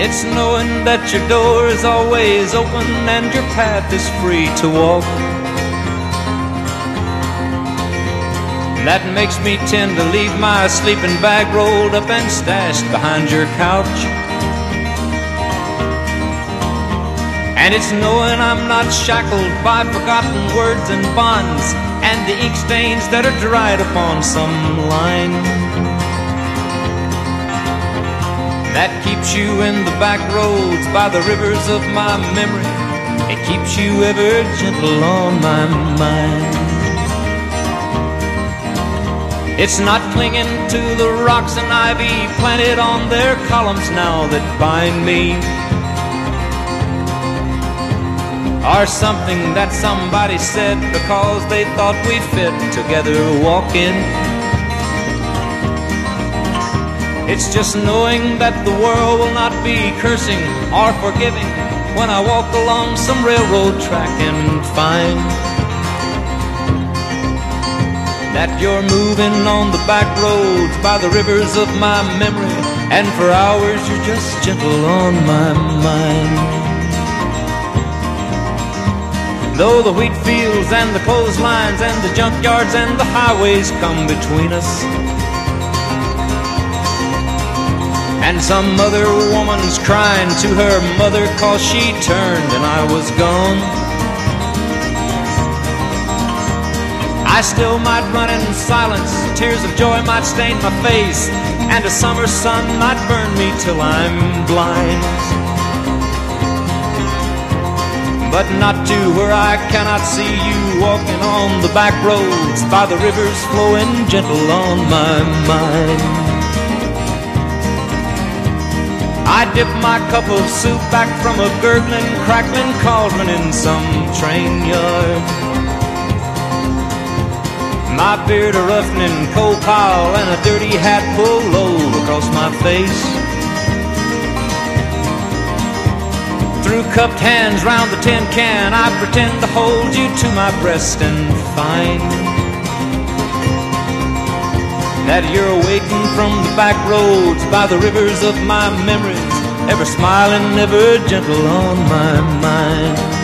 It's knowing that your door is always open and your path is free to walk. That makes me tend to leave my sleeping bag rolled up and stashed behind your couch. And it's knowing I'm not shackled by forgotten words and bonds and the ink stains that are dried upon some line. That keeps you in the back roads by the rivers of my memory. It keeps you ever gentle on my mind. It's not clinging to the rocks and ivy planted on their columns now that bind me, or something that somebody said because they thought we fit together walking. It's just knowing that the world will not be cursing or forgiving when I walk along some railroad track and find that you're moving on the back roads by the rivers of my memory, and for hours you're just gentle on my mind. Though the wheat fields and the clotheslines and the junkyards and the highways come between us, and some other woman's crying to her mother 'cause she turned and I was gone, I still might run in silence, tears of joy might stain my face, and a summer sun might burn me till I'm blind. But not to where I cannot see you walking on the back roads by the rivers flowing gentle on my mind. I dip my cup of soup back from a gurgling, crackling cauldron in some train yard. My beard a roughening coal pile and a dirty hat pulled low across my face. Through cupped hands round the tin can, I pretend to hold you to my breast and find that you're waiting from the back roads by the rivers of my memories, ever smiling, ever gentle on my mind.